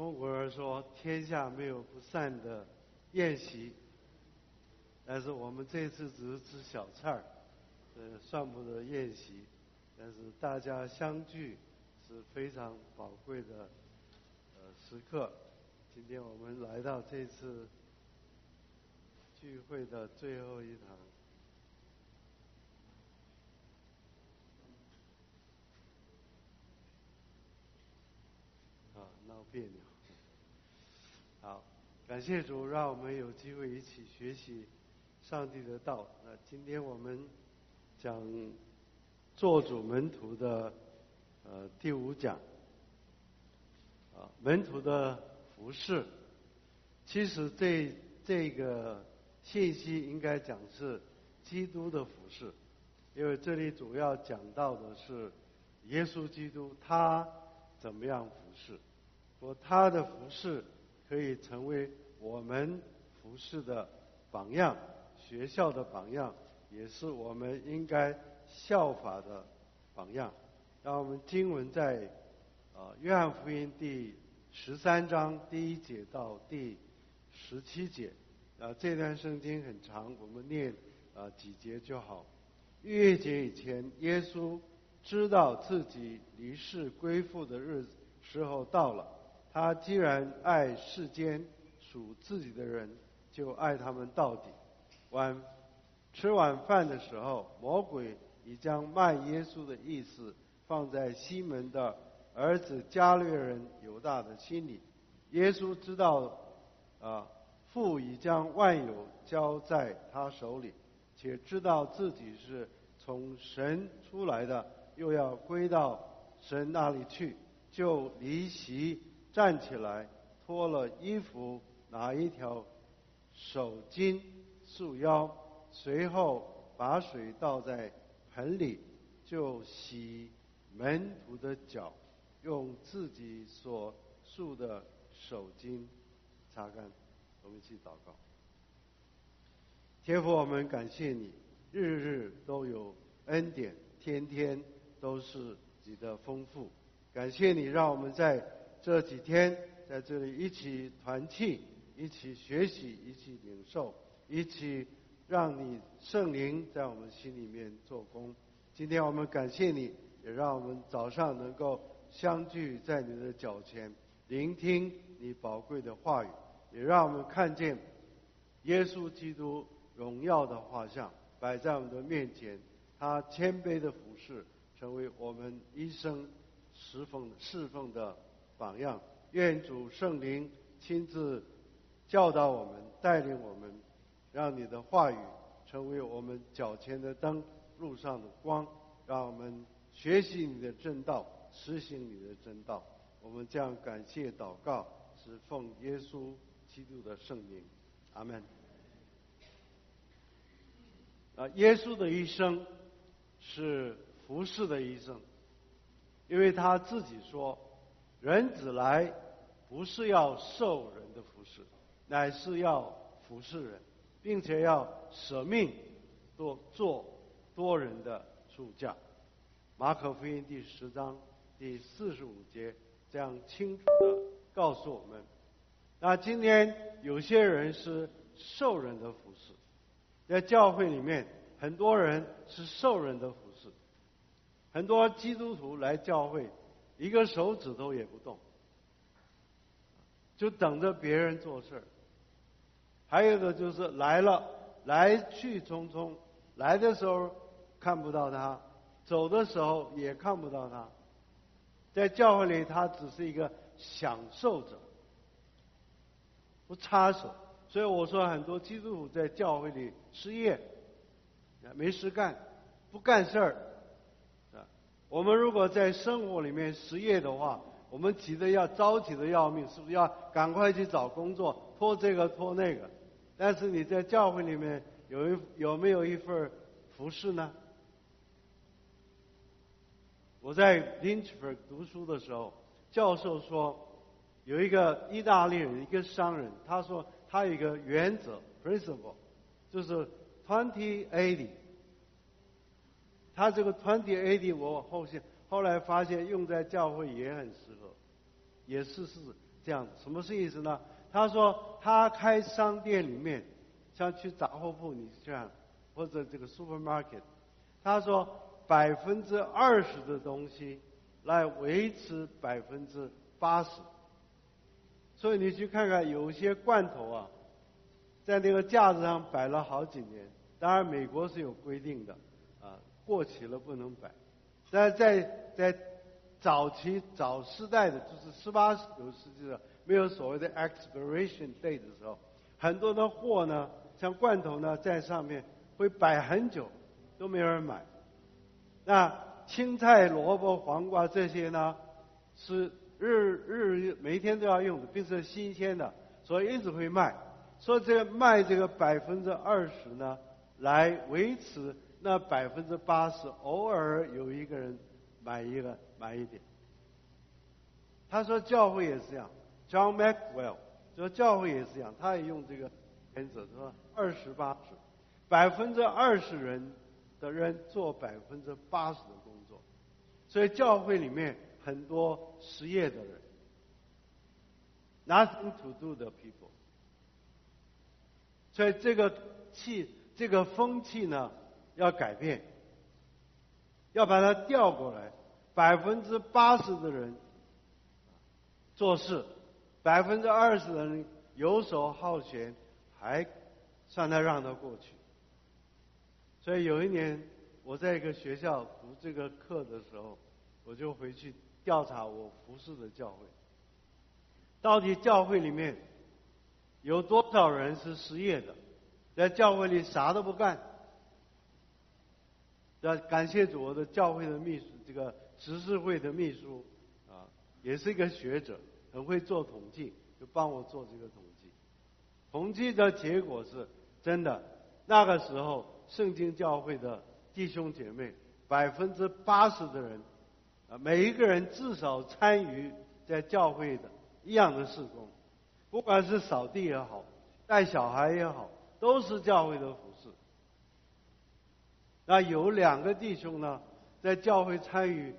中国人说天下没有不散的宴席，但是我们这次只是吃小菜儿，算不得宴席，但是大家相聚是非常宝贵的时刻。今天我们来到这次聚会的最后一堂。闹别扭。好，感谢主，让我们有机会一起学习上帝的道。那今天我们讲做主门徒的第5讲，门徒的服事。其实这个信息应该讲是基督的服事，因为这里主要讲到的是耶稣基督他怎么样服事。他的服事可以成为我们服事的榜样，学校的榜样，也是我们应该效法的榜样。让我们经文在约翰福音第13章第1节到第17节。这段圣经很长，我们念几节就好。逾越节以前，耶稣知道自己离世归父的时候到了。他既然爱世间属自己的人，就爱他们到底。吃晚饭的时候，魔鬼已将卖耶稣的意思放在西门的儿子加略人犹大的心里。耶稣知道父已将万有交在他手里，且知道自己是从神出来的，又要归到神那里去，就离席站起来，脱了衣服，拿一条手巾束腰，随后把水倒在盆里，就洗门徒的脚，用自己所束的手巾擦干。我们一起祷告。天父，我们感谢你，日日都有恩典，天天都是你的丰富。感谢你让我们在这几天在这里一起团契，一起学习，一起领受，一起让你圣灵在我们心里面做工。今天我们感谢你，也让我们早上能够相聚在你的脚前，聆听你宝贵的话语，也让我们看见耶稣基督荣耀的画像摆在我们的面前，他谦卑的服事成为我们一生侍奉的榜样。愿主圣灵亲自教导我们，带领我们，让你的话语成为我们脚前的灯，路上的光，让我们学习你的真道，实行你的真道。我们这样感谢祷告，是奉耶稣基督的圣名，阿们。耶稣的一生是服事的一生，因为他自己说，人子来不是要受人的服事，乃是要服事人，并且要舍命做多人的助教。马可福音第10章第45节这样清楚地告诉我们。那今天有些人是受人的服事，在教会里面很多人是受人的服事，很多基督徒来教会一个手指头也不动，就等着别人做事。还有的就是来去匆匆，来的时候看不到他，走的时候也看不到他。在教会里他只是一个享受者，不插手。所以我说很多基督徒在教会里失业，没事干，不干事儿。我们如果在生活里面失业的话，我们着急的要命，是不是要赶快去找工作，拖这个拖那个？但是你在教会里面有没有一份服事呢？我在 Lynchburg 读书的时候，教授说有一个意大利人，一个商人，他说他有一个原则 principle， 就是20-80。他这个20-80，我后来发现用在教会也很适合，也是这样，什么是意思呢？他说他开商店里面，像去杂货铺你这样，或者这个 supermarket， 他说20%的东西来维持80%，所以你去看看有些罐头啊，在那个架子上摆了好几年，当然美国是有规定的，过期了不能摆，但是在早时代的，就是18、19世纪的，没有所谓的 expiration date 的时候，很多的货呢，像罐头呢，在上面会摆很久，都没有人买。那青菜、萝卜、黄瓜这些呢，是每天都要用的，并且新鲜的，所以一直会卖。所以卖这个20%呢，来维持那80%，偶尔有一个人买一点。他说教会也是这样 ，John Maxwell 说教会也是这样，他也用这个原则，说20%的人做80%的工作，所以教会里面很多失业的人 ，nothing to do 的 people， 所以这个风气呢要改变，要把它调过来，80%的人做事，20%的人游手好闲，还算他让他过去。所以有一年我在一个学校读这个课的时候，我就回去调查我服侍的教会，到底教会里面有多少人是失业的，在教会里啥都不干。要感谢主，我的教会的秘书，这个执事会的秘书也是一个学者，很会做统计，就帮我做这个统计。统计的结果是真的，那个时候圣经教会的弟兄姐妹，80%的人，每一个人至少参与在教会的一样的事工，不管是扫地也好，带小孩也好，都是教会的服事。那有2个弟兄呢，在教会参与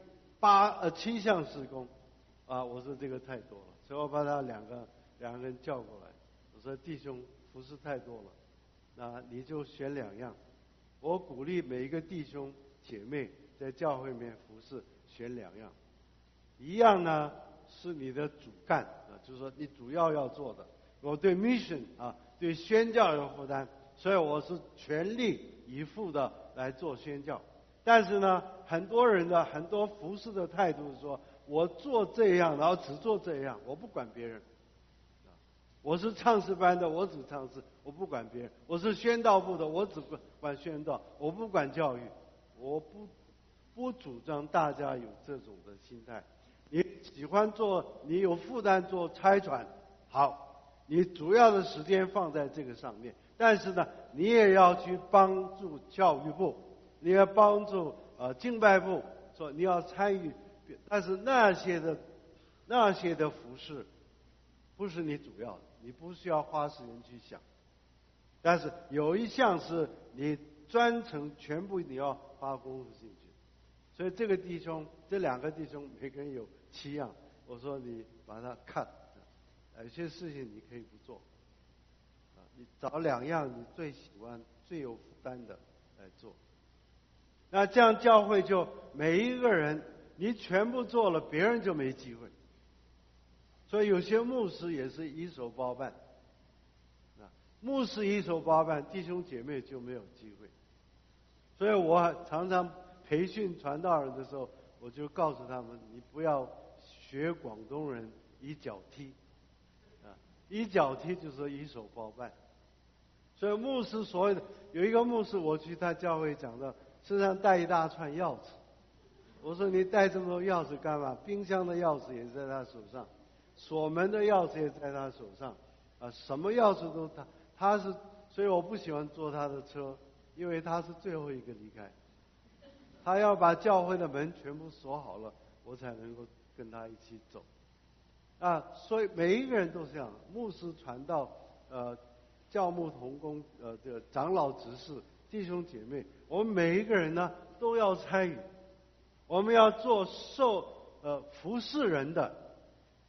7项事工，我说这个太多了，所以我把他两个人叫过来，我说弟兄服事太多了，那你就选2样。我鼓励每一个弟兄姐妹在教会里面服事，选2样，一样呢是你的主干就是说你主要做的。我对 mission 对宣教有负担，所以我是全力以赴的来做宣教。但是呢，很多人的很多服事的态度是说，我做这样，然后只做这样，我不管别人。我是唱诗班的，我只唱诗，我不管别人；我是宣道部的，我只管宣道，我不管教育。我不主张大家有这种的心态。你喜欢做，你有负担做差传，好，你主要的时间放在这个上面。但是呢，你也要去帮助教育部，你要帮助敬拜部，说你要参与。但是那些的服事，不是你主要的，你不需要花时间去想。但是有一项是你专程全部你要花功夫进去。所以这个弟兄，这2个弟兄每个人有7样，我说你把它 cut， 有些事情你可以不做，你找2样你最喜欢、最有负担的来做。那这样教会就每一个人你全部做了，别人就没机会。所以有些牧师也是一手包办，牧师一手包办，弟兄姐妹就没有机会。所以我常常培训传道人的时候，我就告诉他们，你不要学广东人一脚踢，一脚踢就是一手包办。所以牧师所有的，有一个牧师，我去他教会讲到，身上带一大串钥匙。我说你带这么多钥匙干嘛？冰箱的钥匙也在他手上，锁门的钥匙也在他手上，什么钥匙都他是，所以我不喜欢坐他的车，因为他是最后一个离开。他要把教会的门全部锁好了，我才能够跟他一起走。所以每一个人都是这样，牧师、传道、教牧同工、这个长老、执事、弟兄姐妹，我们每一个人呢都要参与，我们要做服侍人的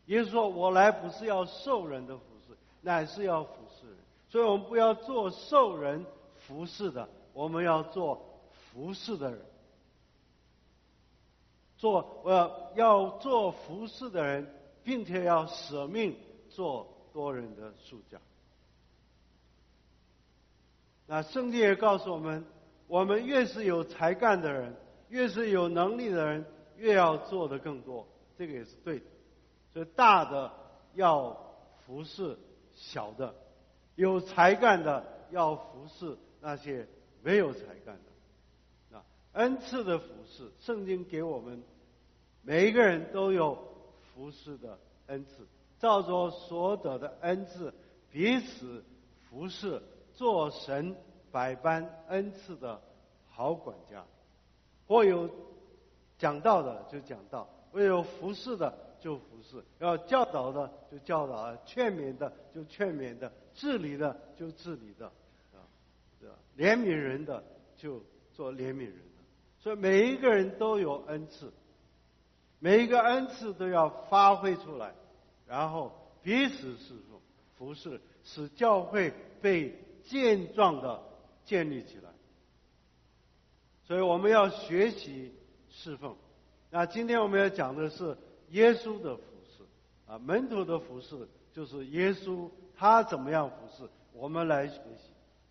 耶稣说：“我来不是要受人的服侍，乃是要服侍人。”所以我们不要做受人服侍的，我们要做服侍的人。要做服侍的人，并且要舍命做多人的束脚。那圣经也告诉我们，我们越是有才干的人，越是有能力的人，越要做的更多，这个也是对的。所以大的要服侍小的，有才干的要服侍那些没有才干的。恩赐的服侍，圣经给我们每一个人都有服侍的恩赐，照着所得的恩赐彼此服侍，做神百般恩赐的好管家。或有讲道的就讲道，或有服侍的就服侍，要教导的就教导，劝勉的就劝勉的，治理的就治理的，怜悯人的就做怜悯人的。所以每一个人都有恩赐，每一个恩赐都要发挥出来，然后彼此侍奉服侍，使教会被健壮的建立起来。所以我们要学习侍奉。那今天我们要讲的是耶稣的服侍门徒的服侍就是耶稣他怎么样服侍，我们来学习。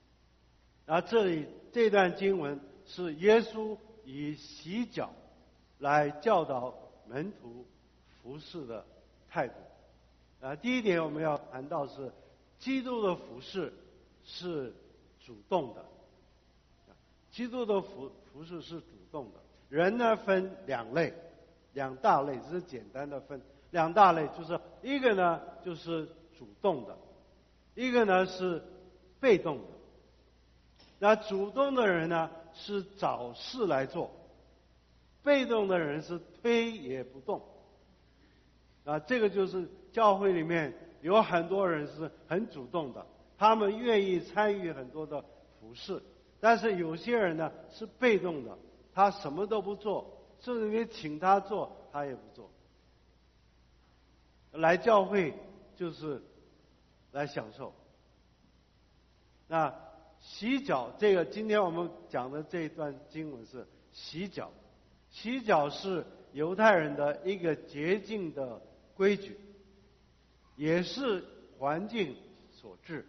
这段经文是耶稣以洗脚来教导门徒服侍的态度。第一点我们要谈到是基督的服侍是主动的。基督的服侍是主动的。人呢分两大类，只是简单的分两大类，就是一个呢就是主动的，一个呢是被动的。那主动的人呢是找事来做，被动的人是推也不动。这个就是教会里面有很多人是很主动的，他们愿意参与很多的服事，但是有些人呢是被动的，他什么都不做，甚至你请他做他也不做。来教会就是来享受。那洗脚，这个今天我们讲的这一段经文是洗脚。洗脚是犹太人的一个洁净的规矩，也是环境所致。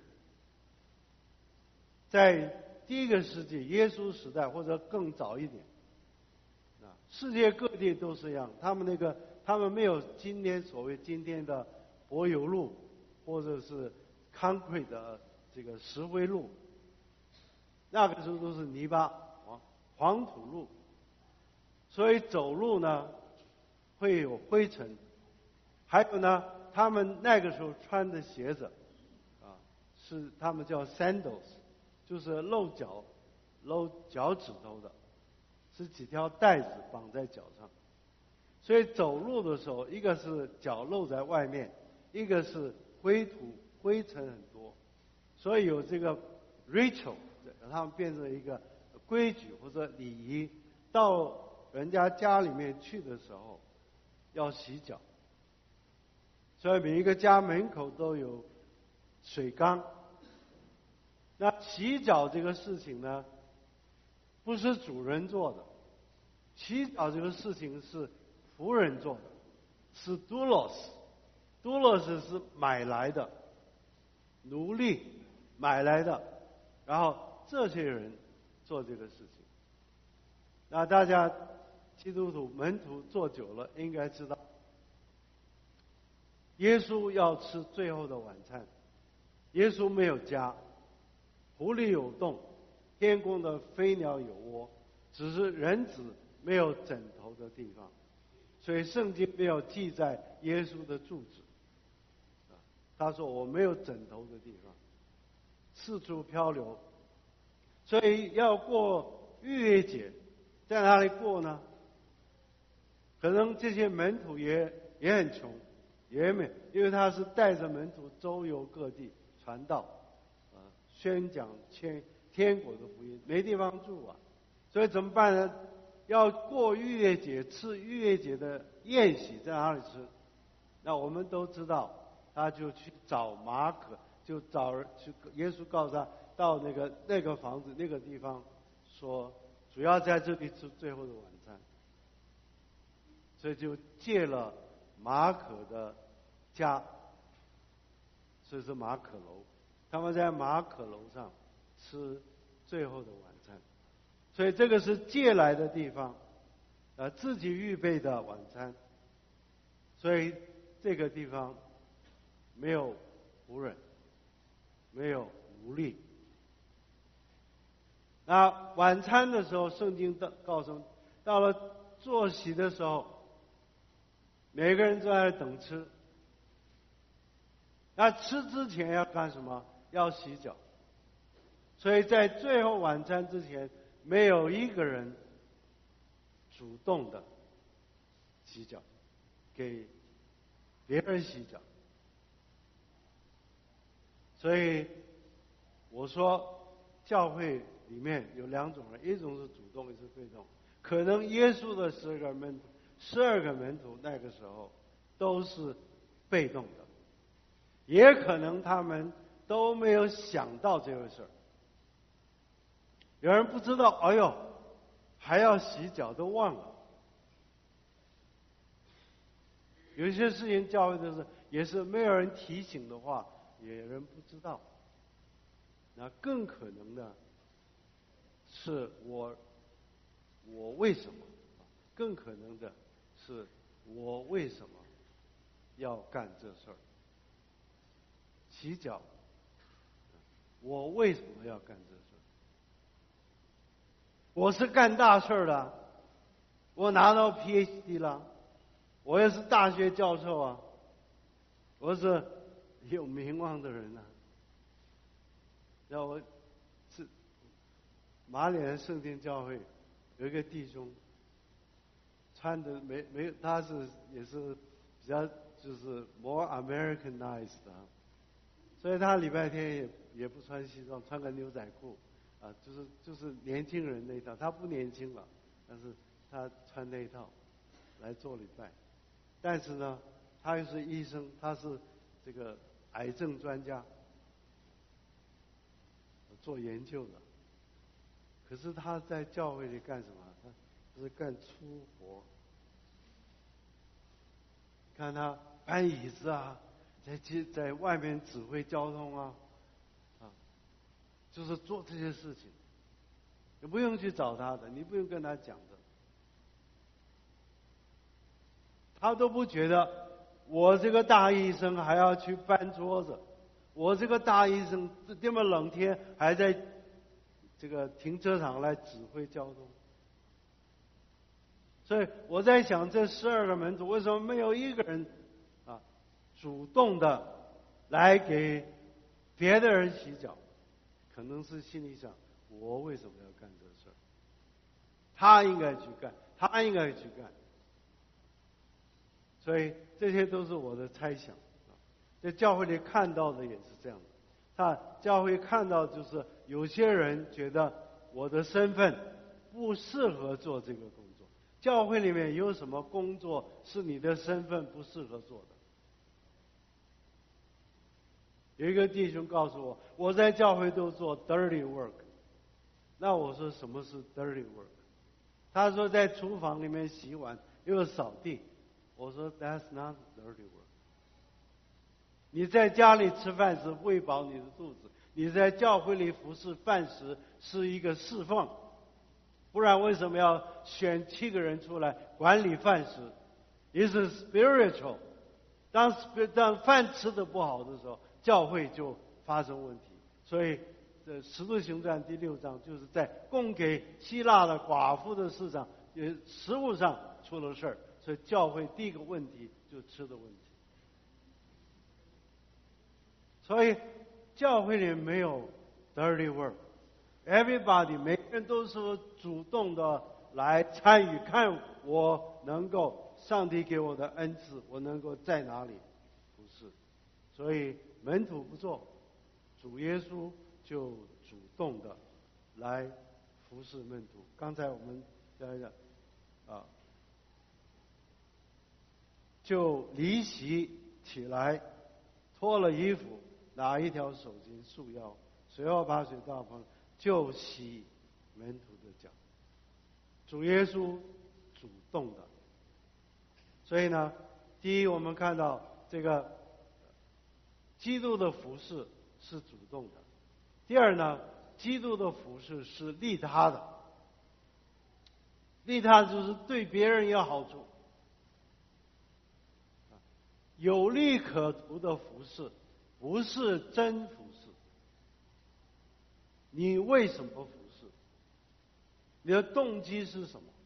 在第一个世纪耶稣时代或者更早一点，世界各地都是一样，他们没有今天的柏油路或者是 concrete 的这个石灰路，那个时候都是泥巴黄土路，所以走路呢会有灰尘。还有呢，他们那个时候穿的鞋子是他们叫 sandals， 就是露脚趾头的，是几条带子绑在脚上。所以走路的时候，一个是脚露在外面，一个是灰尘很多，所以有这个 ritual， 他们变成一个规矩或者礼仪，到人家家里面去的时候要洗脚。所以每一个家门口都有水缸。那洗脚这个事情呢，不是主人做的，洗脚这个事情是仆人做的，是 doulos 是买来的，奴隶买来的，然后这些人做这个事情。那大家基督徒门徒做久了，应该知道，耶稣要吃最后的晚餐，耶稣没有家，湖里有洞，天空的飞鸟有窝，只是人子没有枕头的地方，所以圣经没有记载耶稣的住址。他说我没有枕头的地方，四处漂流。所以要过逾越节，在哪里过呢？可能这些门徒也很穷，因为他是带着门徒周游各地传道，宣讲天国的福音，没地方住所以怎么办呢？要过逾越节，吃逾越节的宴席，在哪里吃？ 那我们都知道，他就去找马可，就找人去，耶稣告诉他到那个房子那个地方，说主要在这里吃最后的晚餐，所以就借了马可的家，所以是马可楼，他们在马可楼上吃最后的晚餐，所以这个是借来的地方，自己预备的晚餐，所以这个地方没有仆人，没有奴隶。那晚餐的时候，圣经告诉到了坐席的时候，每个人都在那等吃。那吃之前要干什么？要洗脚。所以在最后晚餐之前，没有一个人主动的洗脚，给别人洗脚。所以我说，教会里面有两种人，一种是主动，一种是被动。可能耶稣的12个门徒那个时候都是被动的，也可能他们都没有想到这回事儿。有人不知道，哎呦，还要洗脚，都忘了。有些事情教会的是也是没有人提醒的话，也有人不知道。那更可能的是我为什么？更可能的是我为什么要干这事儿？洗脚，我为什么要干这事儿？我是干大事儿的，我拿到 PhD 了，我也是大学教授啊，我是有名望的人啊。让我是马脸圣殿教会有一个弟兄，穿的没他也是比较就是 more Americanized 啊，所以他礼拜天也不穿西装，穿个牛仔裤啊，就是年轻人那一套。他不年轻了，但是他穿那一套来做礼拜。但是呢，他又是医生，他是这个癌症专家，做研究的。可是他在教会里干什么？他是干粗活。看他搬椅子啊，在外面指挥交通啊，就是做这些事情。你不用去找他的，你不用跟他讲的，他都不觉得我这个大医生还要去搬桌子，我这个大医生这么冷天还在这个停车场来指挥交通。所以我在想，这12个门徒为什么没有一个人主动的来给别的人洗脚？可能是心里想，我为什么要干这事儿？他应该去干，他应该去干。所以这些都是我的猜想。在教会里看到的也是这样的。教会看到就是有些人觉得我的身份不适合做这个工作。教会里面有什么工作是你的身份不适合做的？有一个弟兄告诉我，我在教会都做 dirty work。那我说什么是 dirty work？ 他说在厨房里面洗碗又扫地。我说 that's not dirty work。 你在家里吃饭时喂饱你的肚子，你在教会里服侍饭时是一个侍奉，不然为什么要选7个人出来管理饭食？也是 spiritual。 当饭吃的不好的时候，教会就发生问题。所以这使徒行传第6章就是在供给希腊的寡妇的市场食物上出了事儿，所以教会第一个问题就吃的问题。所以教会里没有 dirty work，everybody 每个人都是主动的来参与，看我能够上帝给我的恩赐，我能够在哪里服侍。所以门徒不做，主耶稣就主动的来服侍门徒。刚才我们讲就离席起来，脱了衣服，拿一条手巾束腰，随后把水倒盆，就洗门徒的脚。主耶稣主动的。所以呢，第一，我们看到这个基督的服侍是主动的；第二呢，基督的服侍是利他的。利他就是对别人有好处，有利可图的服侍不是真服侍。你为什么服侍？你的动机是什么？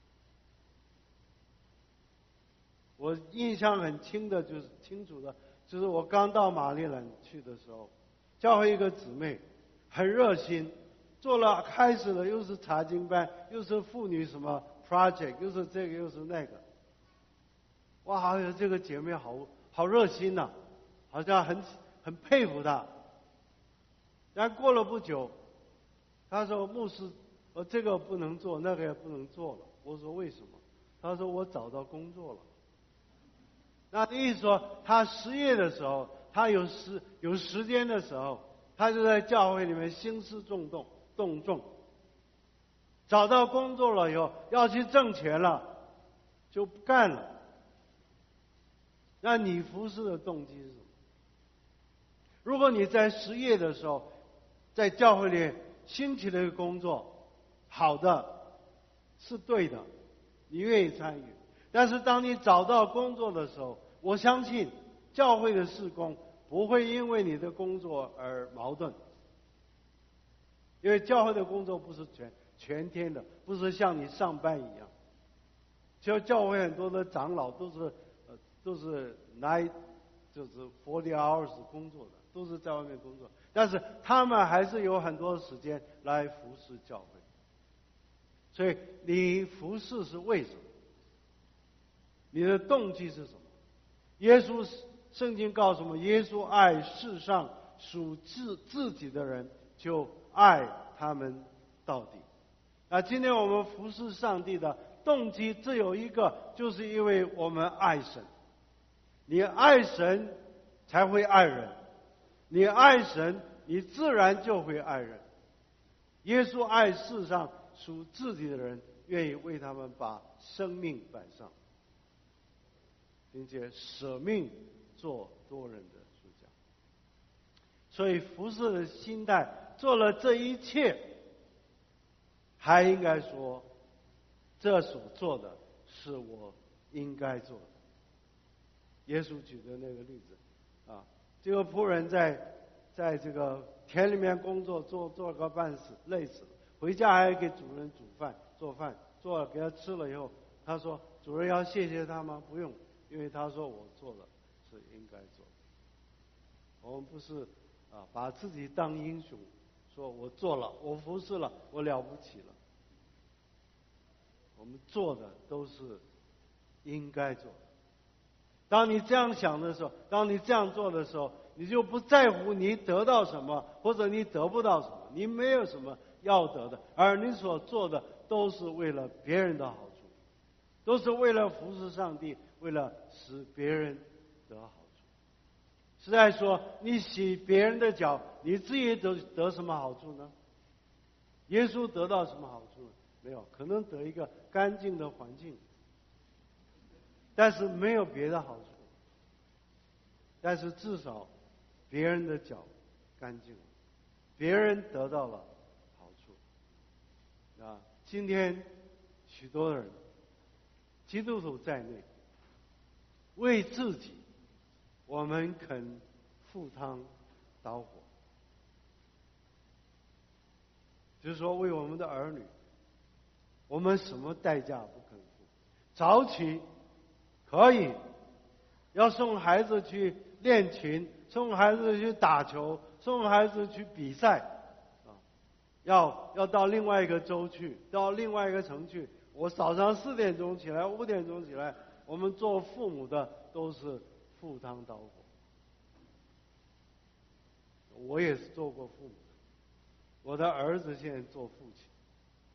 我印象很清楚的，就是我刚到马里兰去的时候，教会一个姊妹很热心，开始了又是查经班，又是妇女什么 project， 又是这个又是那个。哇，这个姐妹好热心呐，好像很佩服她。然后过了不久，她说：“牧师，我这个不能做，那个也不能做了。”我说：“为什么？”她说：“我找到工作了。”那意思说，他失业的时候，他有时间的时候，他就在教会里面兴师动众。找到工作了以后，要去挣钱了，就不干了。那你服侍的动机是什么？如果你在失业的时候，在教会里兴起了一个工作，好的，是对的，你愿意参与。但是当你找到工作的时候，我相信教会的事工不会因为你的工作而矛盾，因为教会的工作不是全天的，不是像你上班一样。教会很多的长老都是就是40 hours 工作的，都是在外面工作，但是他们还是有很多时间来服侍教会。所以你服侍是为什么？你的动机是什么？圣经告诉我们，耶稣爱世上属自己的人，就爱他们到底。今天我们服侍上帝的动机只有一个，就是因为我们爱神。你爱神才会爱人，你爱神，你自然就会爱人。耶稣爱世上属自己的人，愿意为他们把生命摆上，并且舍命做多人的主角。所以服侍的心态，做了这一切，还应该说，这所做的是我应该做的。耶稣举的那个例子，这个仆人在这个田里面工作，做个半死，累死了，回家还给主人做饭，做了给他吃了以后，他说：“主人要谢谢他吗？不用，因为他说我做的是应该做的。”我们不是把自己当英雄，说我做了，我服侍了，我了不起了。我们做的都是应该做的。当你这样想的时候，当你这样做的时候，你就不在乎你得到什么，或者你得不到什么，你没有什么要得的，而你所做的都是为了别人的好处，都是为了服侍上帝，为了使别人得好处。实在说，你洗别人的脚，你自己得什么好处呢？耶稣得到什么好处呢？没有，可能得一个干净的环境，但是没有别的好处。但是至少别人的脚干净了，别人得到了好处。今天许多人，基督徒在内，为自己，我们肯赴汤蹈火，就是说为我们的儿女，我们什么代价不肯付？早起可以，要送孩子去练琴，送孩子去打球，送孩子去比赛，要到另外一个州去，到另外一个城去。我早上4点钟起来，5点钟起来，我们做父母的都是赴汤蹈火。我也是做过父母的，我的儿子现在做父亲，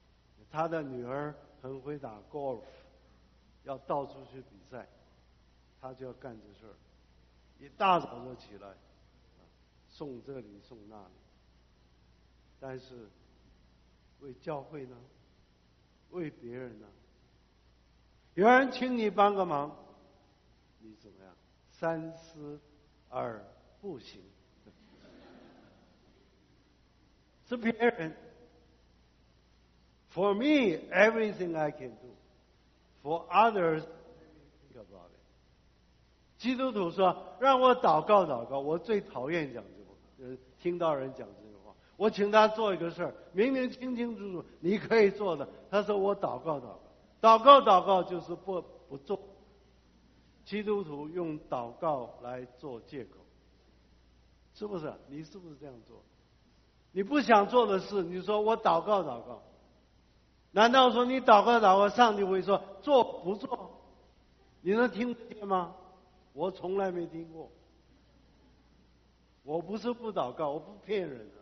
他的女儿很会打 golf， 要到处去比赛。 他就要干这事儿，一大早就起来，送这里送那里。但是为教会呢，为别人呢，有人请你帮个忙，你怎么样？三思而不行。是别人。For me, everything I can do. For others, think about it. 基督徒说：“让我祷告祷告。”我最讨厌讲这个，听到人讲这个话。我请他做一个事儿，明明清清楚楚你可以做的，他说我祷告祷告，祷告祷告就是不做。基督徒用祷告来做借口，是不是？你是不是这样做？你不想做的事，你说我祷告祷告，难道说你祷告祷告，上帝会说做不做？你能听得见吗？我从来没听过。我不是不祷告，我不骗人的。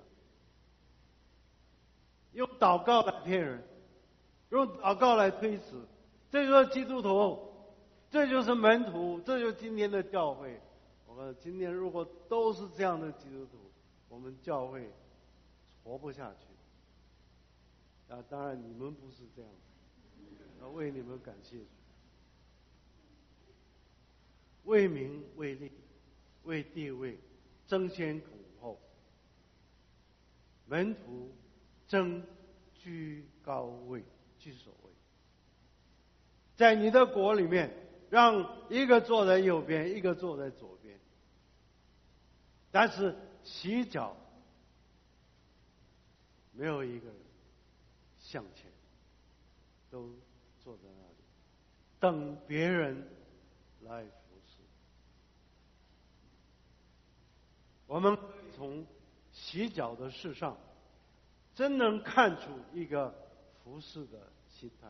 用祷告来骗人，用祷告来推辞，这就是基督徒，这就是门徒，这就是今天的教会。我们今天如果都是这样的基督徒，我们教会活不下去。当然你们不是这样子，为你们感谢主。为名为利为地位争先恐后，门徒争居高位居首位。在你的国里面，让一个坐在右边，一个坐在左边，但是洗脚没有一个人向前，都坐在那里等别人来服侍。我们可以从洗脚的事上真能看出一个服侍的心态。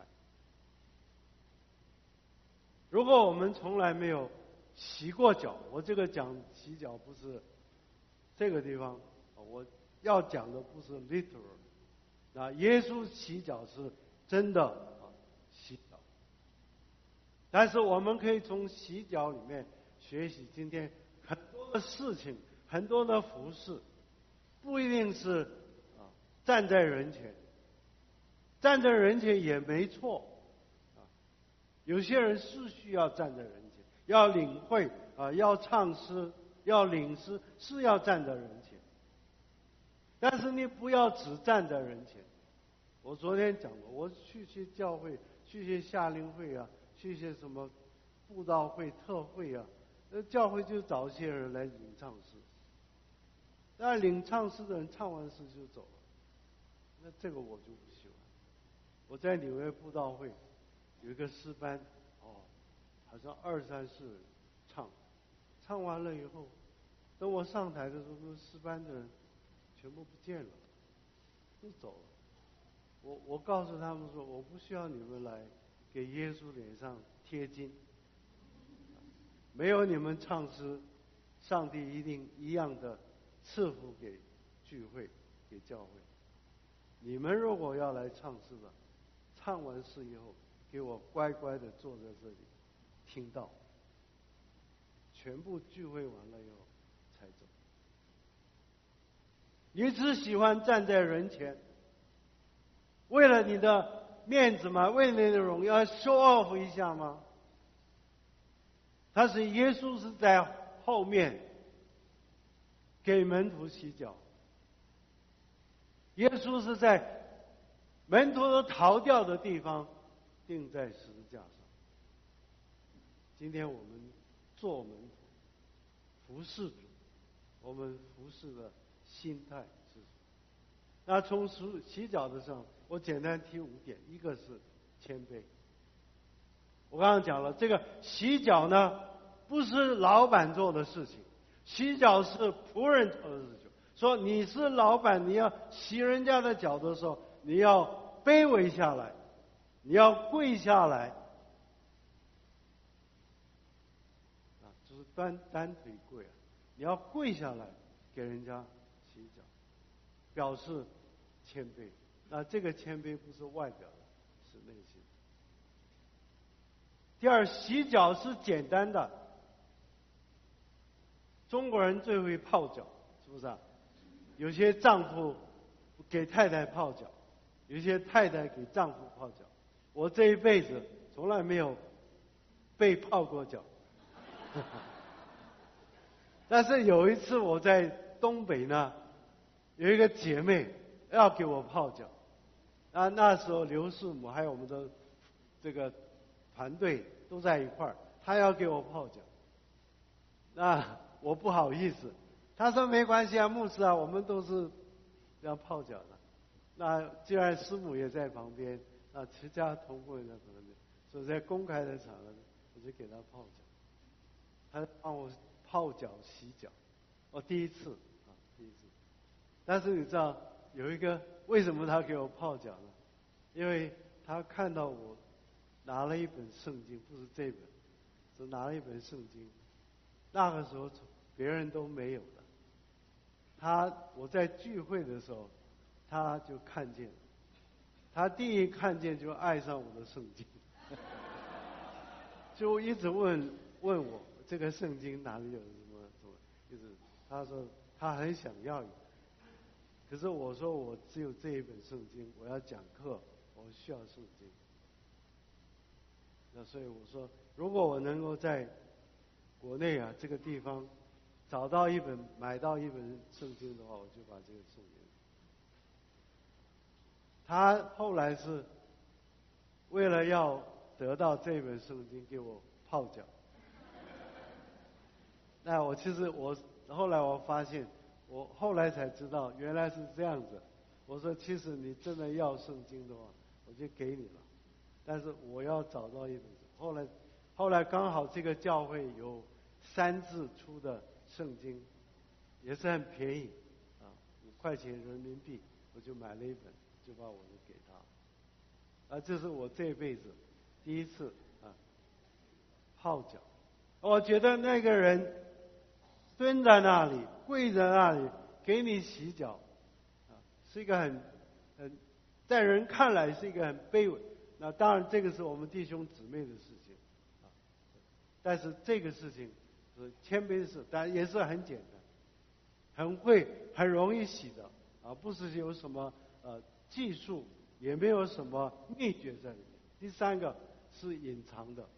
如果我们从来没有洗过脚，我这个讲洗脚不是这个地方，我要讲的不是 literal。耶稣洗脚是真的洗脚，但是我们可以从洗脚里面学习今天很多的事情，很多的服事，不一定是站在人前，站在人前也没错。有些人是需要站在人前，要领会要唱诗，要领诗，是要站在人前。但是你不要只站在人前。我昨天讲过，我去些教会，去些夏令会去些什么布道会、特会教会就找一些人来领唱诗。那领唱诗的人唱完诗就走了，那这个我就不喜欢。我在纽约布道会有一个诗班，好像2、3、4人唱完了以后，等我上台的时候，诗班的人全部不见了，都走了。我告诉他们说，我不需要你们来给耶稣脸上贴金，没有你们唱诗，上帝一定一样的赐福给聚会，给教会。你们如果要来唱诗的，唱完诗以后，给我乖乖的坐在这里听到，全部聚会完了以后才走。你只喜欢站在人前，为了你的面子吗？为了你的荣耀 show off 一下吗？但是耶稣是在后面给门徒洗脚，耶稣是在门徒都逃掉的地方钉在十字架上。今天我们做门徒服侍主，我们服侍的心态是什么？那从洗脚的上，我简单提5点。一个是谦卑。我刚刚讲了，这个洗脚呢，不是老板做的事情，洗脚是仆人做的事情。说你是老板，你要洗人家的脚的时候，你要卑微下来，你要跪下来，就是单腿跪你要跪下来给人家洗脚，表示谦卑。那这个谦卑不是外表的，是内心。第二，洗脚是简单的， 中国人最会泡脚，是不是啊？有些丈夫给太太泡脚，有些太太给丈夫泡脚。我这一辈子从来没有被泡过脚。但是有一次我在东北呢，有一个姐妹要给我泡脚，那时候刘师母还有我们的这个团队都在一块儿，她要给我泡脚，那我不好意思，她说没关系啊，牧师啊，我们都是要泡脚的。那既然师母也在旁边，其他同工也在旁边，所以在公开的场合，我就给她泡脚，她帮我泡脚洗脚，第一次。但是你知道有一个为什么他给我泡脚呢？因为他看到我拿了一本圣经，不是这本，是拿了一本圣经。那个时候别人都没有的。我在聚会的时候，他就看见了，他第一看见就爱上我的圣经，就一直问我这个圣经哪里有什么，一直他说他很想要一个。可是我说我只有这一本圣经，我要讲课，我需要圣经。那所以我说，如果我能够在国内这个地方买到一本圣经的话，我就把这个送给你。他后来是为了要得到这本圣经给我泡脚。那后来我发现。我后来才知道原来是这样子。我说其实你真的要圣经的话，我就给你了，但是我要找到一本。后来刚好这个教会有3字出的圣经，也是很便宜，5块钱人民币，我就买了一本，就把我的给他。这是我这辈子第一次泡脚。我觉得那个人蹲在那里，跪在那里给你洗脚，是一个很在人看来是一个很卑微。那当然这个是我们弟兄姊妹的事情，但是这个事情是谦卑的事，但也是很简单，很容易洗的，不是有什么技术，也没有什么秘诀在里面。第3个是隐藏的，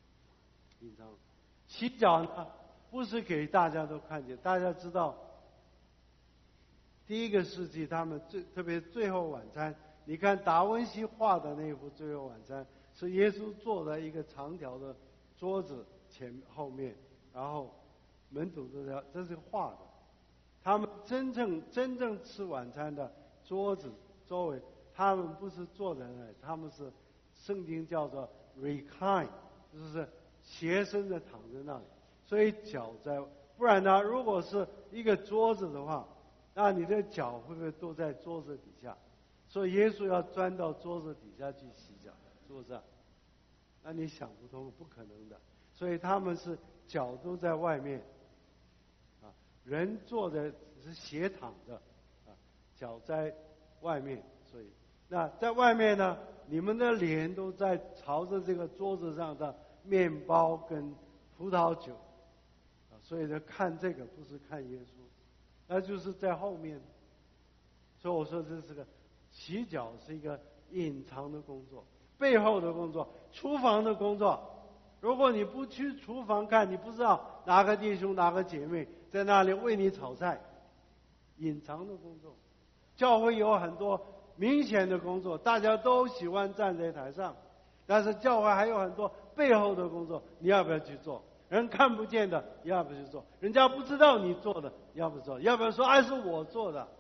洗脚呢不是给大家都看见。大家知道，第1个世纪他们特别最后晚餐，你看达文西画的那幅最后晚餐，是耶稣坐在一个长条的桌子后面，然后门徒这是画的。他们真正吃晚餐的桌子周围，他们不是坐在那里，他们是圣经叫做 recline， 就是斜身的躺在那里。所以脚不然呢？如果是一个桌子的话，那你的脚会不会都在桌子底下？所以耶稣要钻到桌子底下去洗脚，是不是？那你想不通，不可能的。所以他们是脚都在外面，人坐的是斜躺着，脚在外面。所以那在外面呢，你们的脸都在朝着这个桌子上的面包跟葡萄酒。所以呢，看这个不是看耶稣，那就是在后面。所以我说这是个洗脚是一个隐藏的工作，背后的工作，厨房的工作。如果你不去厨房看，你不知道哪个弟兄哪个姐妹在那里为你炒菜，隐藏的工作。教会有很多明显的工作，大家都喜欢站在台上，但是教会还有很多背后的工作，你要不要去做？人看不见的，要不要去做？人家不知道你做的，要不要做？要不要说是我做的？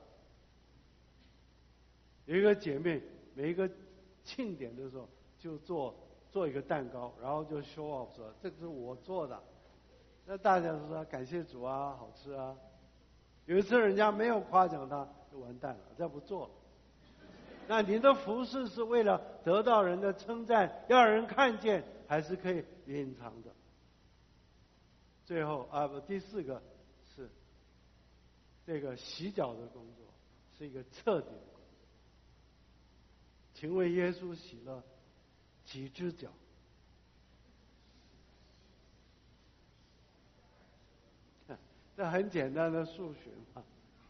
有一个姐妹，每一个庆典的时候就做一个蛋糕，然后就 show off 说这是我做的。那大家都说感谢主啊，好吃啊。有一次人家没有夸奖他，就完蛋了，再不做了。那你的服事是为了得到人的称赞，要人看见，还是可以隐藏的？最后第4个是这个洗脚的工作，是一个彻底的工作。请问耶稣洗了几只脚？ 这很简单的数学嘛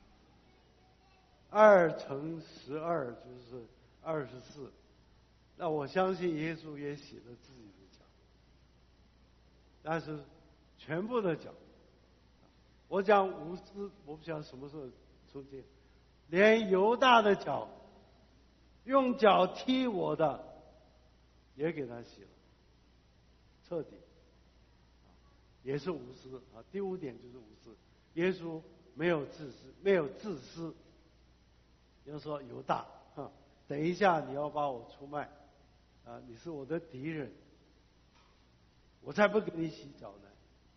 ，2×12就是24。那我相信耶稣也洗了自己的脚，但是全部的脚。我讲无私，我不晓得什么时候出现，连犹大的脚，用脚踢我的，也给他洗了，彻底，也是无私啊。第5点就是无私，耶稣没有自私，没有自私。就说犹大，等一下你要把我出卖，啊，你是我的敌人，我才不给你洗脚呢。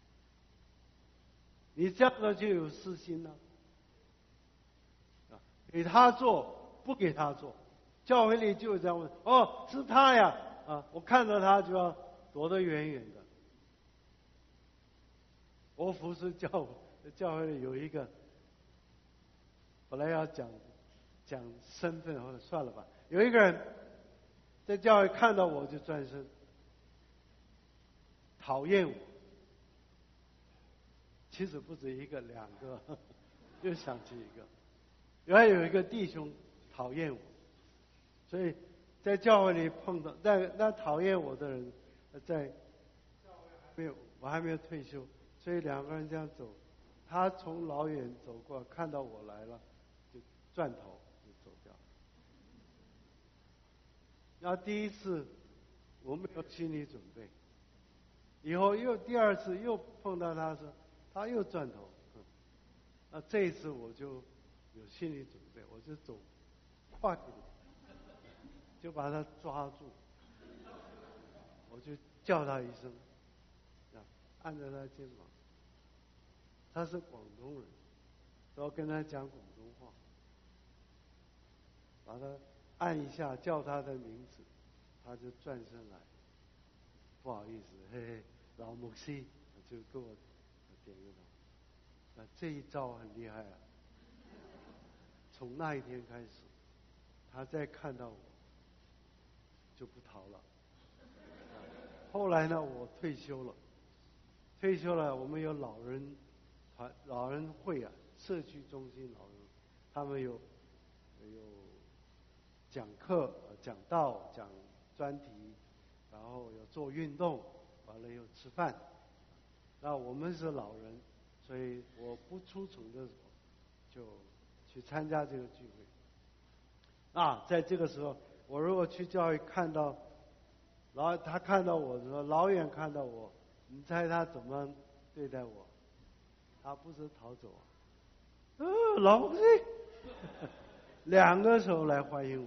你这样的就有私心呢，给他做不给他做，教会里就有这样问，哦，是他呀，啊，我看到他就要躲得远远的。我服侍教会里有一个，本来要讲身份，或者算了吧，有一个人在教会看到我就转身，讨厌我。其实不止一个，2个，又想起一个。原来有一个弟兄讨厌我，所以在教会里碰到那讨厌我的人，在我还没有退休，所以2个人这样走，他从老远走过，看到我来了，就转头就走掉。那第一次我没有心理准备，以后又第2次又碰到他时，他又转头，那这一次我就有心理准备，我就走快一点，就把他抓住，我就叫他一声，按着他肩膀。他是广东人，都要跟他讲广东话，把他按一下，叫他的名字，他就转身来，不好意思，嘿嘿，老牧师，就跟我点个头。那这一招很厉害啊！从那一天开始，他再看到我就不逃了。后来呢，我退休了，我们有老人会啊，社区中心老人，他们有讲课、讲道、讲专题，然后有做运动，完了又吃饭。那我们是老人，所以我不出城的时候，就去参加这个聚会。在这个时候，我如果去教会看到，他看到我的时候，老远看到我，你猜他怎么对待我？他不是逃走老公，2个手来欢迎我。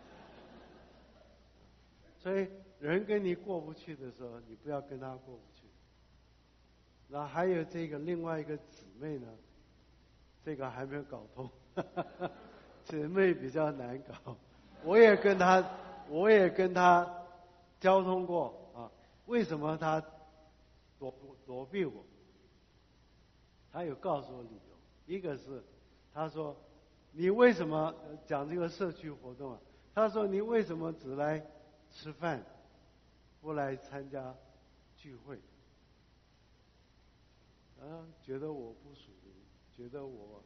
所以人跟你过不去的时候，你不要跟他过不去。那还有这个另外一个姊妹呢，这个还没有搞通，姊妹比较难搞。我也跟他交通过啊，为什么他躲避我？他有告诉我理由，一个是他说你为什么讲这个社区活动啊？他说你为什么只来吃饭，不来参加聚会？觉得我不属灵，觉得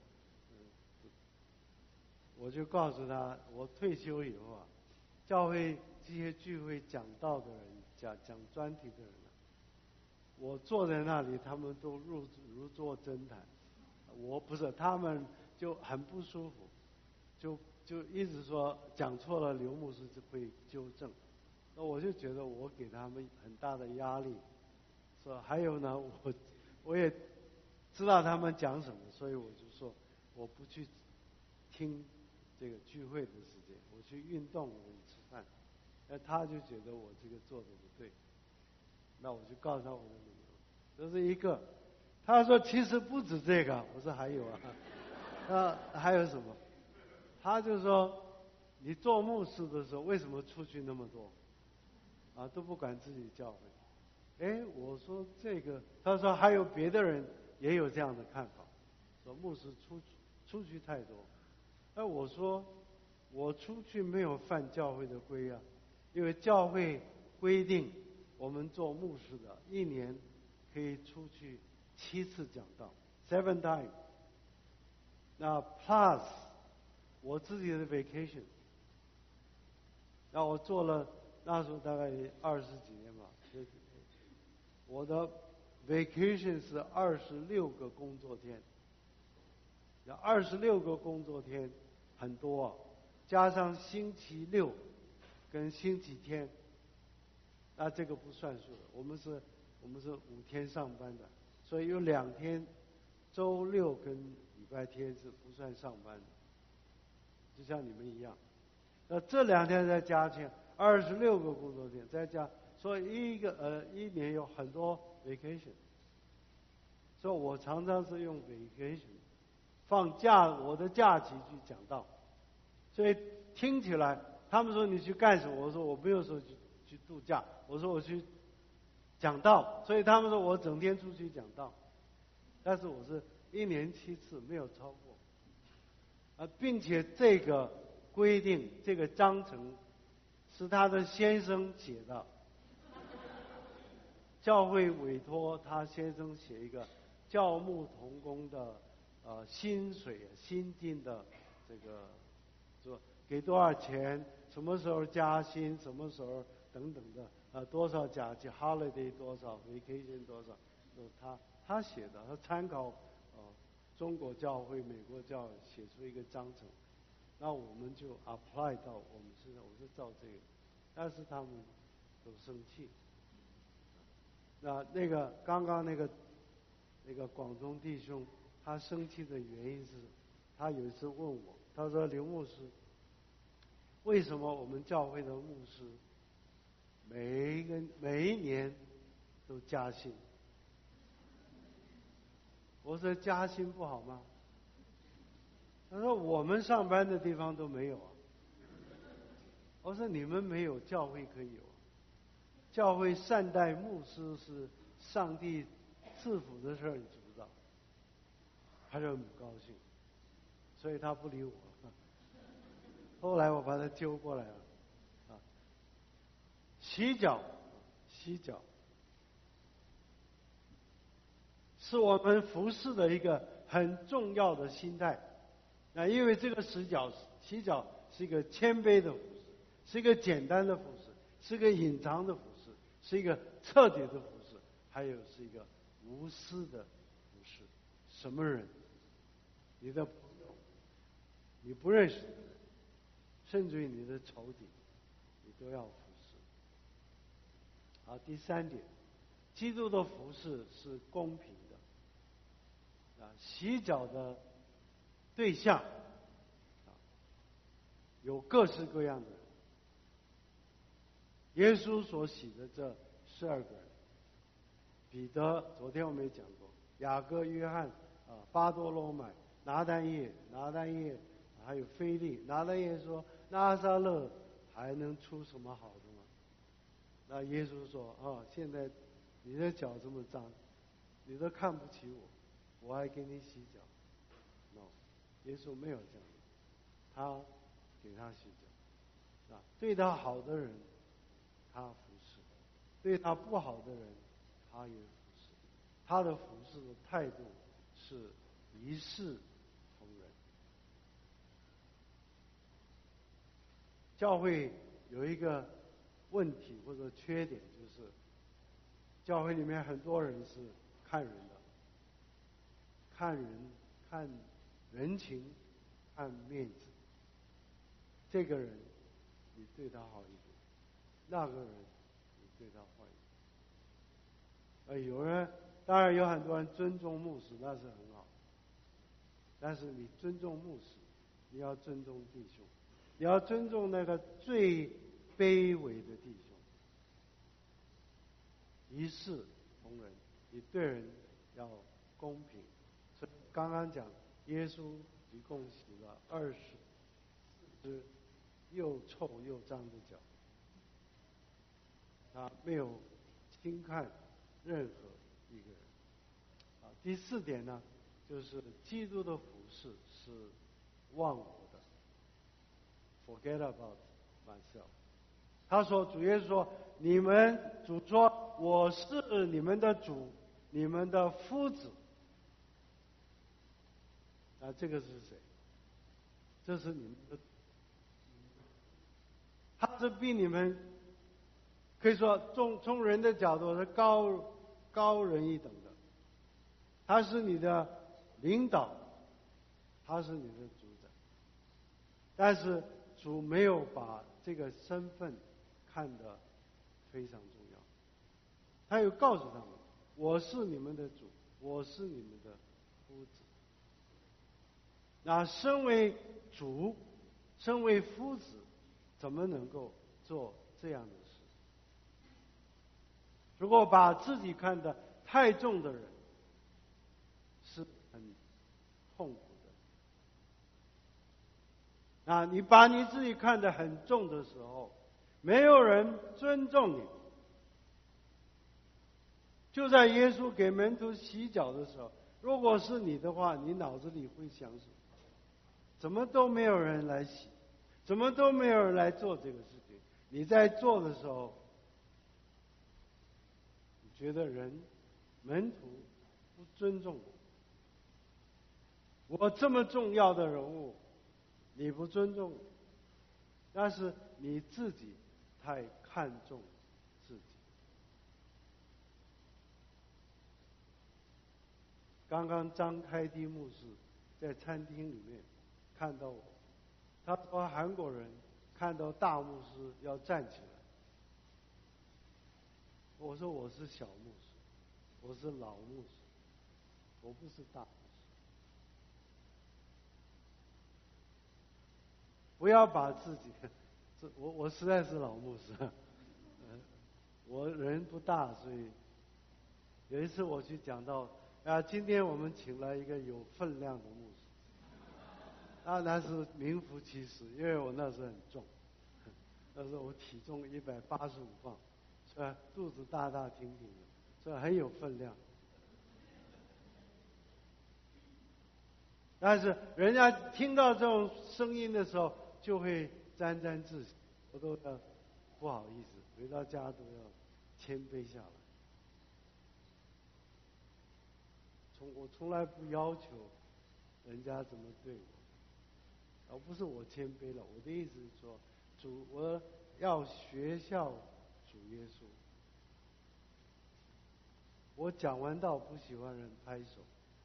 我就告诉他，我退休以后啊，教会这些聚会讲道的人，讲专题的人我坐在那里，他们都如坐针毯。我不是，他们就很不舒服，就一直说讲错了，刘牧师就会纠正。那我就觉得我给他们很大的压力。说还有呢，我也知道他们讲什么，所以我就说我不去听这个聚会的时间，我去运动，我去吃饭。那他就觉得我这个做的不对，那我就告诉他我的理由，这是一个。他说其实不止这个，我说还有还有什么？他就说你做牧师的时候为什么出去那么多？都不管自己教会。我说这个，他说还有别的人也有这样的看法，说牧师出去太多。我说我出去没有犯教会的规啊，因为教会规定我们做牧师的1年可以出去7次讲道， 7 times。那 plus 我自己的 vacation， 那我做了那时候大概20几年吧，我的 vacation 是26个工作天，那26个工作天很多啊，加上星期六跟星期天，那这个不算数的。我们是5天上班的，所以有2天，周六跟礼拜天是不算上班的，就像你们一样。那这2天再加起来26个工作天，再加，所以一年有很多 vacation。所以我常常是用 vacation 放假，我的假期去讲道。所以听起来，他们说你去干什么？我说我没有说去度假，我说我去讲道。所以他们说我整天出去讲道，但是我是1年7次，没有超过。并且这个规定，这个章程是他的先生写的，教会委托他先生写一个教牧同工的薪水薪金的这个说给多少钱，什么时候加薪，什么时候等等的多少假期 holiday 多少 vacation 多少，他写的，他参考中国教会、美国教会写出一个章程，那我们就 apply 到我们身上，我是照这个，但是他们都生气。那个刚刚那个广东弟兄，他生气的原因是，他有一次问我，他说刘牧师，为什么我们教会的牧师每一年都加薪？我说加薪不好吗？他说我们上班的地方都没有啊。我说你们没有，教会可以有。教会善待牧师是上帝赐福的事儿，你知不知道？他就很不高兴，所以他不理我。后来我把他揪过来了，洗脚是我们服侍的一个很重要的心态。那因为这个洗脚是一个谦卑的服侍，是一个简单的服侍，是一个隐藏的服侍，是一个彻底的服侍，还有是一个无私的服侍。什么人？你的朋友，你不认识的人，甚至于你的仇敌，你都要服侍。好，第3点，基督的服侍是公平的。洗脚的对象有各式各样的人。耶稣所洗的这12个人，彼得昨天我们也讲过，雅各、约翰巴多罗买、拿但业，还有腓力。拿但业说：拿撒勒还能出什么好的吗？那耶稣说：现在你的脚这么脏，你都看不起我，我还给你洗脚。no， 耶稣没有这样，他给他洗脚。对他好的人，他服侍；对他不好的人，他也服侍。他的服侍的态度是一视同仁。教会有一个问题或者缺点，就是教会里面很多人是看人的，看人情，看面子。这个人你对他好一点，那个人你对他坏一点。有人当然有很多人尊重牧师，那是很好。但是你尊重牧师，你要尊重弟兄，你要尊重那个最卑微的弟兄，一视同仁，你对人要公平。所以刚刚讲，耶稣一共洗了24只又臭又脏的脚，他没有轻看任何一个人。第4点呢，就是基督的服侍是忘我的 ，forget about myself。他说，主耶稣说，主说我是你们的主，你们的夫子。 啊，这个是谁？这是你们的，他是比你们可以说从人的角度是高人一等的，他是你的领导，他是你的主宰。但是主没有把这个身份看得非常重要，他又告诉他们：我是你们的主，我是你们的夫子。那身为主，身为夫子，怎么能够做这样的事？如果把自己看得太重的人，是很痛苦的。啊，你把你自己看得很重的时候，没有人尊重你。就在耶稣给门徒洗脚的时候，如果是你的话，你脑子里会想什么？怎么都没有人来洗，怎么都没有人来做这个事情？你在做的时候，你觉得门徒不尊重我这么重要的人物，你不尊重我，那是你自己太看重自己。刚刚张开地牧师在餐厅里面看到我，他说韩国人看到大牧师要站起来，我说我是小牧师，我是老牧师，我不是大牧师。不要把自己，我实在是老牧师，我人不大，所以有一次我去讲到啊，今天我们请了一个有分量的牧师，啊，那是名副其实，因为我那时候很重，那时候我体重185磅，是吧？肚子大大挺挺的，所以很有分量。但是人家听到这种声音的时候，就会沾沾自喜，我都要不好意思，回到家都要谦卑下来。我从来不要求人家怎么对我，而不是我谦卑了。我的意思是说，我要学效主耶稣。我讲完道不喜欢人拍手，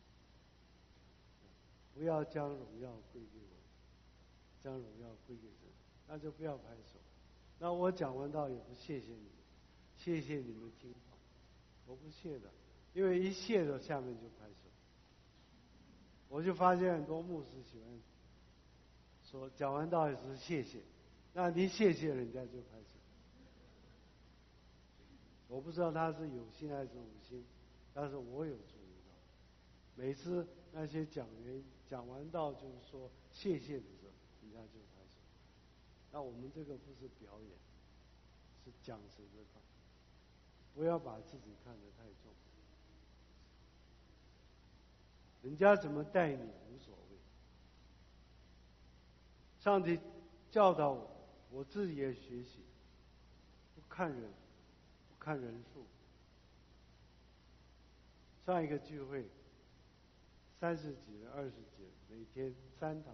不要将荣耀归给我，将荣耀归给神，那就不要拍手。那我讲完道也不谢谢你们，谢谢你们听话，我不谢的，因为一谢的下面就拍手。我就发现很多牧师喜欢说讲完道也是谢谢，那你谢谢人家就拍手。我不知道他是有心还是无心，但是我有注意到，每次那些讲员讲完道就是说谢谢的时候，人家就拍手。那我们这个不是表演，是讲神的道，不要把自己看得太重。人家怎么待你无所谓，上帝教导我，我自己也学习，不看人，不看人数。上一个聚会30几人、20几人，每天3堂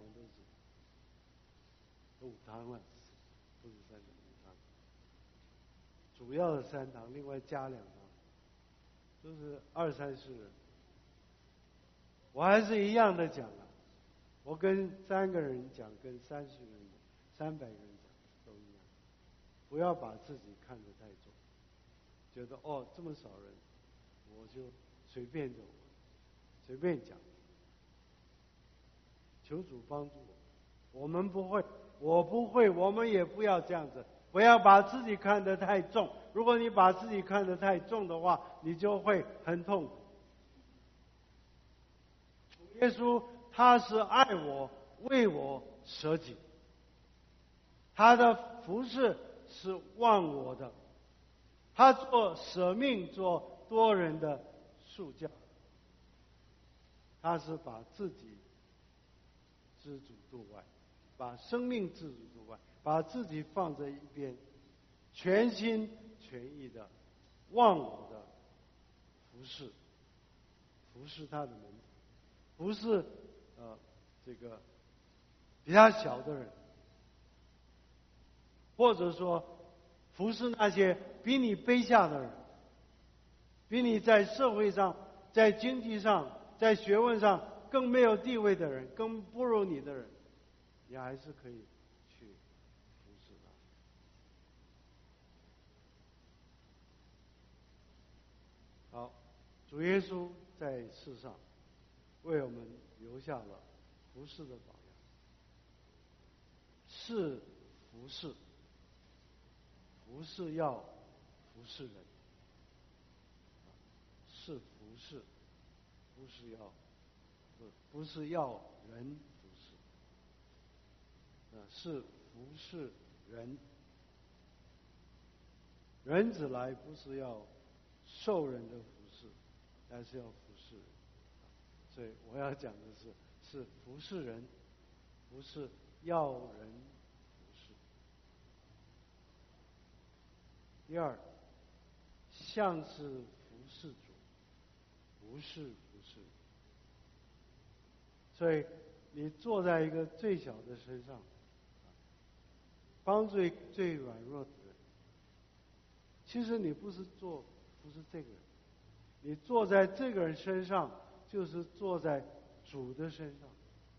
都是5堂了，不是3堂5堂，主要的3堂，另外加2堂，都是20、30人。我还是一样的讲了，我跟3个人讲，跟30个人讲，300个人讲都一样。不要把自己看得太重，觉得哦这么少人，我就随便走，随便讲。求主帮助我，我们不会，我不会，我们也不要这样子，不要把自己看得太重。如果你把自己看得太重的话，你就会很痛苦。耶稣他是爱我，为我舍己，他的服事是忘我的，他做舍命做多人的束教，他是把自己置主度外，把生命置主度外，把自己放在一边，全心全意的忘我的服侍他的门徒，不是这个比他小的人，或者说服侍那些比你卑下的人，比你在社会上、在经济上、在学问上更没有地位的人，更不如你的人，你还是可以去服侍他。好，主耶稣在世上为我们留下了服侍的榜样，是服侍，不是要服侍人，是服侍，不是要人服侍，是服侍人。人子来不是要受人的服侍，而是要服侍人。所以我要讲的是服侍人，不是要人服侍。第二，像是服侍主，不是服侍人。所以你坐在一个最小的身上，帮助最软弱的人，其实你不是服侍这个人，你坐在这个人身上，就是坐在主的身上。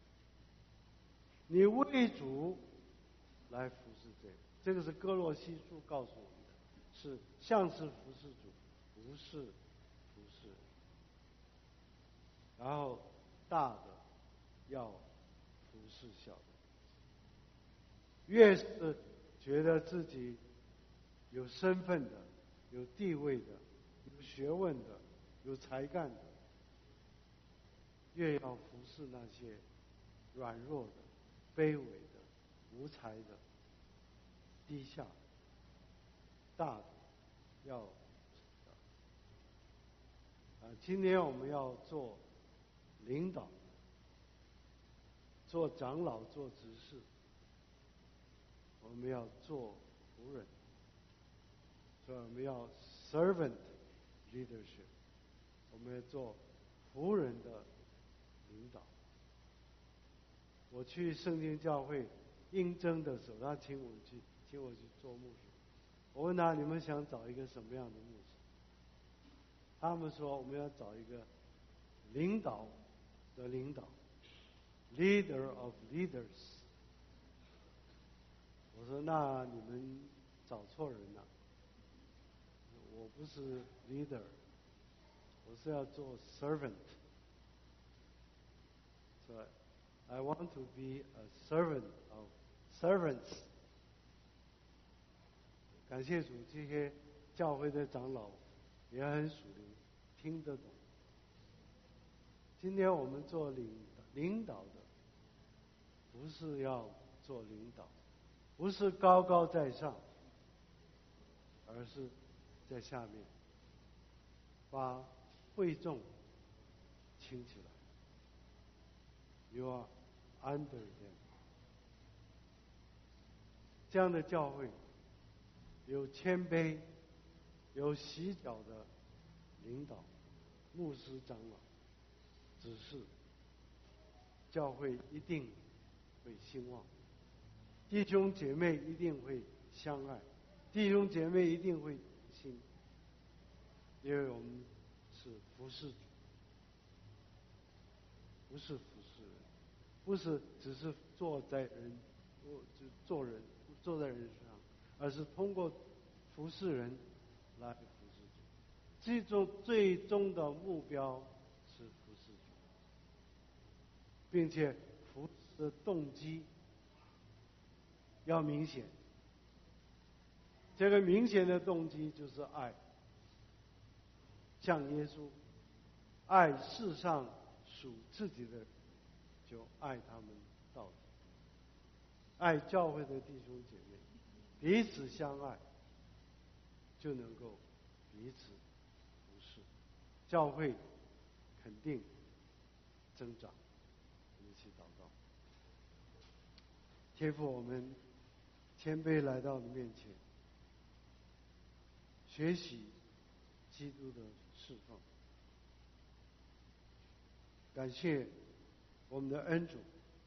你为主来服侍这个，这个是哥罗西书告诉我们的，是像是服侍主，不是服侍人。然后大的要服侍小的，越是觉得自己有身份的、有地位的、有学问的、有才干的，越要服侍那些软弱的、卑微的、无才的、低下的。大的要今天我们要做领导，做长老，做执事，我们要做仆人，所以我们要 servant leadership， 我们要做仆人的领导。我去圣经教会应征的时候，他请我去做牧师。我问他：你们想找一个什么样的牧师？他们说我们要找一个领导的领导 ，leader of leaders。我说那你们找错人了，我不是 leader， 我是要做 servant。所以 I want to be a servant of servants。感谢主，这些教会的长老也很属灵，听得懂。今天我们做领导的，不是要做领导，不是高高在上，而是在下面把会众请起来。You are under them。这样的教会有谦卑、有洗脚的领导、牧师、长老，只是教会一定会兴旺，弟兄姐妹一定会相爱，弟兄姐妹一定会信，因为我们是服侍主，不是服侍人，不是只是坐在人身上，而是通过服侍人来服侍主。最终的目标是服侍主，并且服侍的动机要明显。这个明显的动机就是爱，像耶稣爱世上属自己的人，就爱他们到底。爱教会的弟兄姐妹，彼此相爱，就能够彼此服侍，教会肯定增长。我们一起祷告。天父，我们谦卑来到你面前，学习基督的侍奉。感谢我们的恩主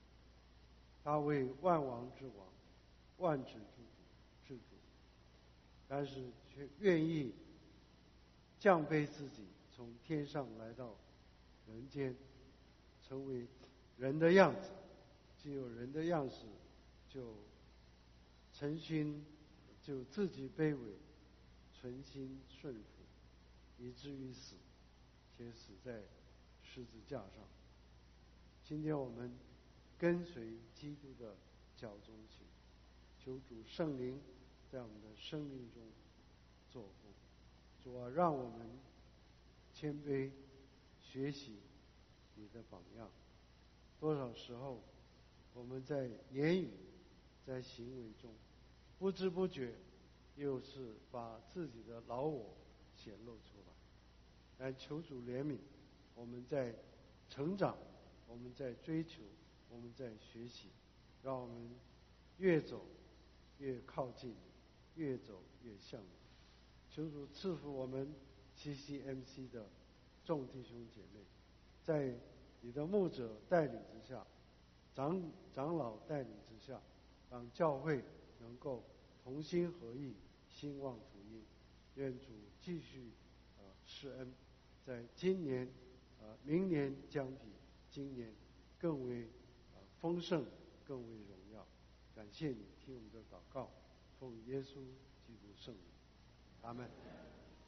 他为万王之王、万主之主，但是却愿意降卑自己，从天上来到人间，成为人的样子。既有人的样式，就诚心，就自己卑微，存心顺服，以至于死，且死在十字架上。今天我们跟随基督的脚中行，求主圣灵在我们的生命中作工。主啊，让我们谦卑，学习你的榜样。多少时候，我们在言语、在行为中，不知不觉，又是把自己的老我显露出来。但求主怜悯，我们在成长，我们在追求，我们在学习，让我们越走越靠近你，越走越像你。求主赐福我们 CCMC 的众弟兄姐妹，在你的牧者带领之下，长老带领之下，让教会能够同心合意，兴旺福音。愿主继续施恩，在今年明年将比今年更为丰盛，更为荣耀。感谢你听我们的祷告，奉耶稣基督圣名，阿门。